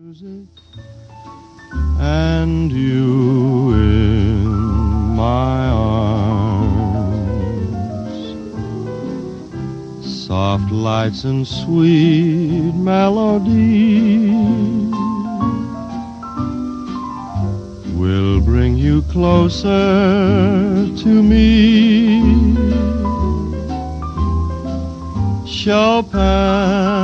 And you in my arms, soft lights and sweet melody will bring you closer to me. Chopin